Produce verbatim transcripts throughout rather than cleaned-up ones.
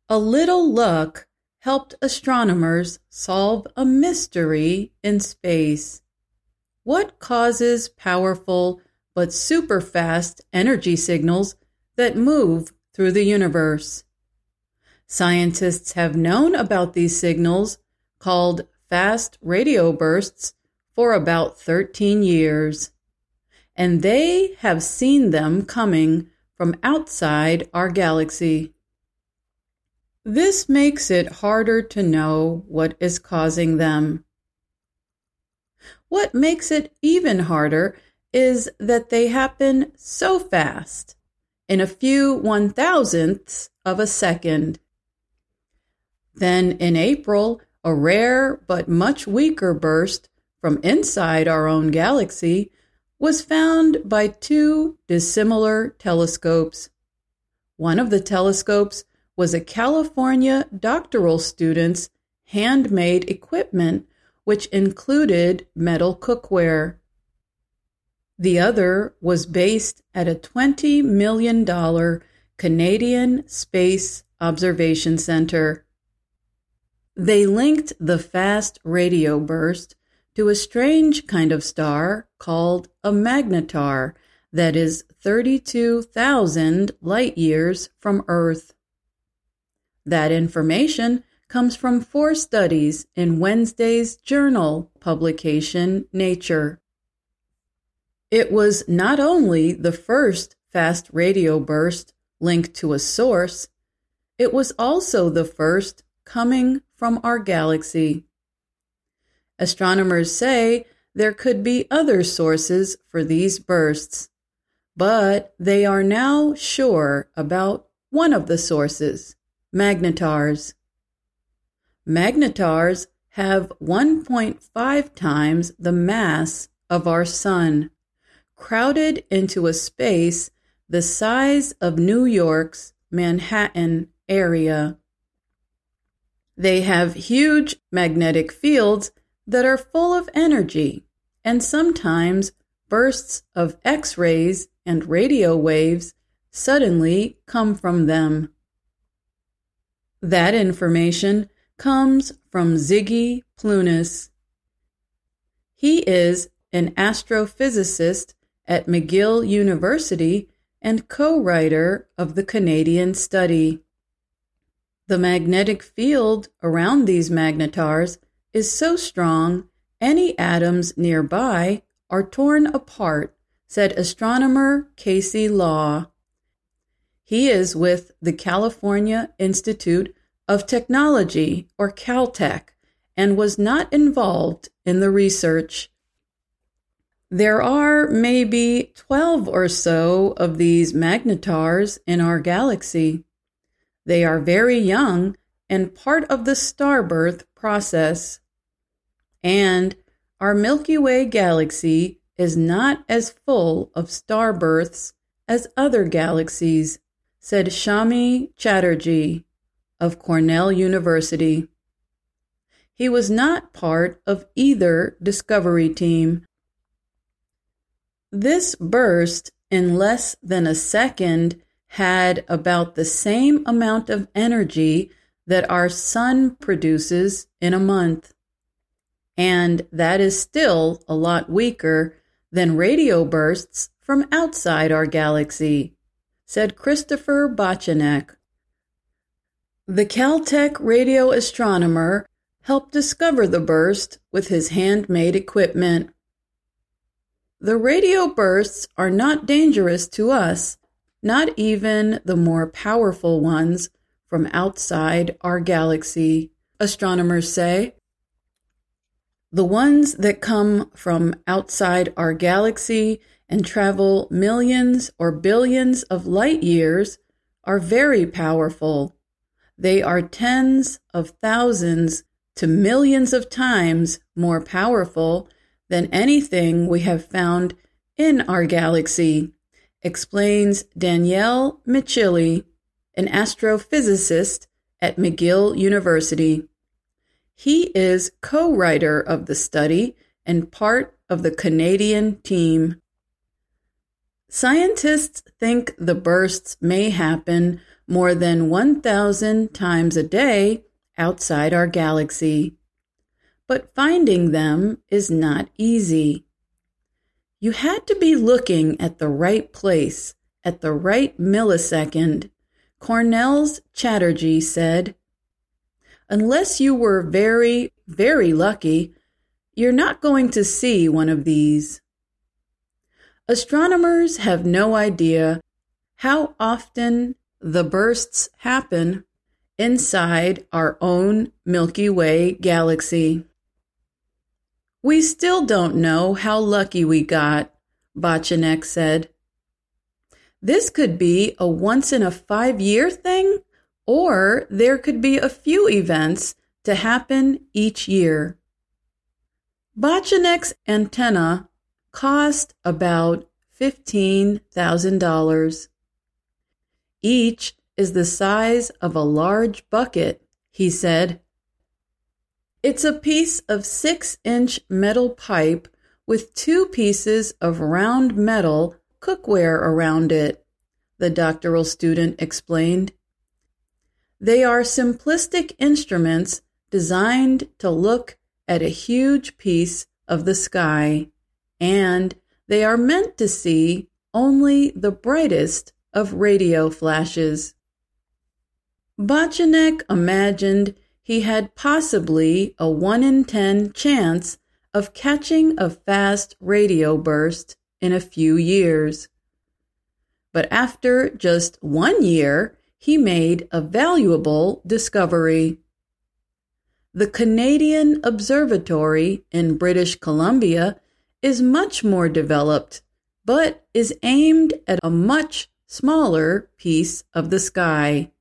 A little luck helped astronomers solve a mystery in space. What causes powerful but super-fast energy signals that move through the universe? Scientists have known about these signals, called fast radio bursts, for about thirteen years, and they have seen them coming from outside our galaxy. This makes it harder to know what is causing them. What makes it even harder is that they happen so fast, in a few one-thousandths of a second. Then in April, a rare but much weaker burst from inside our own galaxy was found by two dissimilar telescopes. One of the telescopes was a California doctoral student's handmade equipment, which included metal cookware. The other was based at a twenty million dollars Canadian Space Observation Center. They linked the fast radio burst to a strange kind of star called a magnetar that is thirty-two thousand light-years from Earth. That information comes from four studies in Wednesday's journal publication, Nature. It was not only the first fast radio burst linked to a source, it was also the first coming from our galaxy. Astronomers say there could be other sources for these bursts, but they are now sure about one of the sources, magnetars. Magnetars have one point five times the mass of our Sun, crowded into a space the size of New York's Manhattan area. They have huge magnetic fields that are full of energy, and sometimes bursts of X-rays and radio waves suddenly come from them. That information comes from Ziggy Plunis. He is an astrophysicist at McGill University and co-writer of the Canadian study. The magnetic field around these magnetars is so strong any atoms nearby are torn apart, said astronomer Casey Law. He is with the California Institute of Technology, or Caltech, and was not involved in the research. There are maybe twelve or so of these magnetars in our galaxy. They are very young and part of the starbirth process. And our Milky Way galaxy is not as full of starbirths as other galaxies, said Shami Chatterjee of Cornell University. He was not part of either discovery team. This burst in less than a second had about the same amount of energy that our Sun produces in a month. And that is still a lot weaker than radio bursts from outside our galaxy, said Christopher Bochenek. The Caltech radio astronomer helped discover the burst with his handmade equipment. The radio bursts are not dangerous to us, not even the more powerful ones from outside our galaxy, astronomers say. The ones that come from outside our galaxy and travel millions or billions of light years are very powerful. They are tens of thousands to millions of times more powerful than anything we have found in our galaxy, explains Danielle Michili, an astrophysicist at McGill University. He is co-writer of the study and part of the Canadian team. Scientists think the bursts may happen more than one thousand times a day outside our galaxy, but finding them is not easy. You had to be looking at the right place at the right millisecond, Cornell's Chatterjee said. Unless you were very, very lucky, you're not going to see one of these. Astronomers have no idea how often the bursts happen inside our own Milky Way galaxy. We still don't know how lucky we got, Bochenek said. This could be a once-in-a-five-year thing, or there could be a few events to happen each year. Bochenek's antenna cost about fifteen thousand dollars. Each is the size of a large bucket, he said. It's a piece of six-inch metal pipe with two pieces of round metal cookware around it, the doctoral student explained. They are simplistic instruments designed to look at a huge piece of the sky, and they are meant to see only the brightest of radio flashes. Bochenek imagined he had possibly a one in ten chance of catching a fast radio burst in a few years. But after just one year, he made a valuable discovery. The Canadian Observatory in British Columbia is much more developed, but is aimed at a much smaller piece of the sky.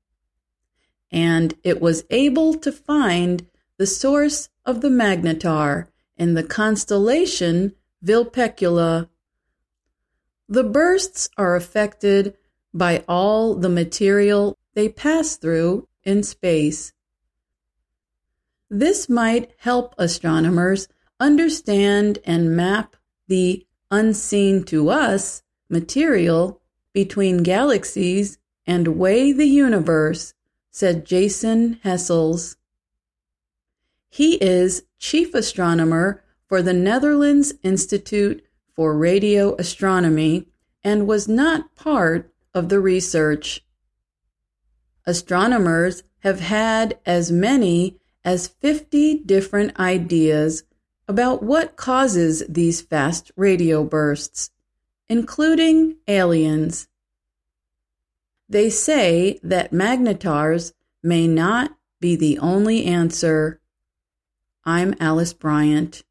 And it was able to find the source of the magnetar in the constellation Vulpecula. The bursts are affected by all the material they pass through in space. This might help astronomers understand and map the unseen to us material between galaxies and weigh the universe, said Jason Hessels. He is chief astronomer for the Netherlands Institute for Radio Astronomy and was not part of the research. Astronomers have had as many as fifty different ideas about what causes these fast radio bursts, including aliens. They say that magnetars may not be the only answer. I'm Alice Bryant.